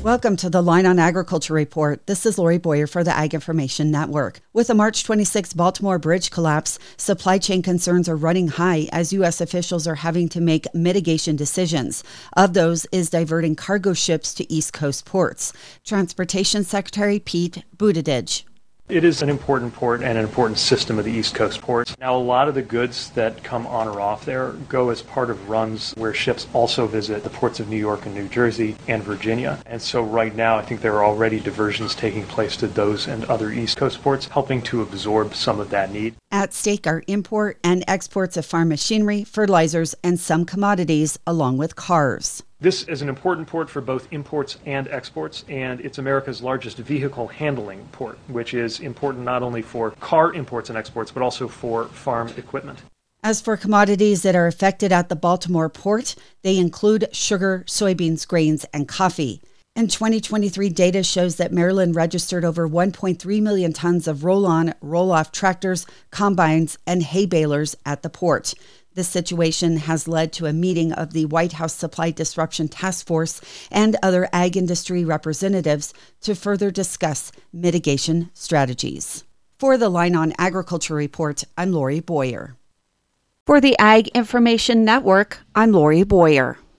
Welcome to the Line on Agriculture Report. This is Lori Boyer for the Ag Information Network. With the March 26 Baltimore bridge collapse, supply chain concerns are running high as U.S. officials are having to make mitigation decisions. Of those is diverting cargo ships to East Coast ports. Transportation Secretary Pete Buttigieg. It is an important port and an important system of the East Coast ports. Now, a lot of the goods that come on or off there go as part of runs where ships also visit the ports of New York and New Jersey and Virginia. And so right now, I think there are already diversions taking place to those and other East Coast ports, helping to absorb some of that need. At stake are import and exports of farm machinery, fertilizers, and some commodities, along with cars. This is an important port for both imports and exports, and it's America's largest vehicle handling port, which is important not only for car imports and exports, but also for farm equipment. As for commodities that are affected at the Baltimore port, they include sugar, soybeans, grains, and coffee. In 2023, data shows that Maryland registered over 1.3 million tons of roll-on, roll-off tractors, combines, and hay balers at the port. This situation has led to a meeting of the White House Supply Disruption Task Force and other ag industry representatives to further discuss mitigation strategies. For the Line on Agriculture Report, I'm Lori Boyer. For the Ag Information Network, I'm Lori Boyer.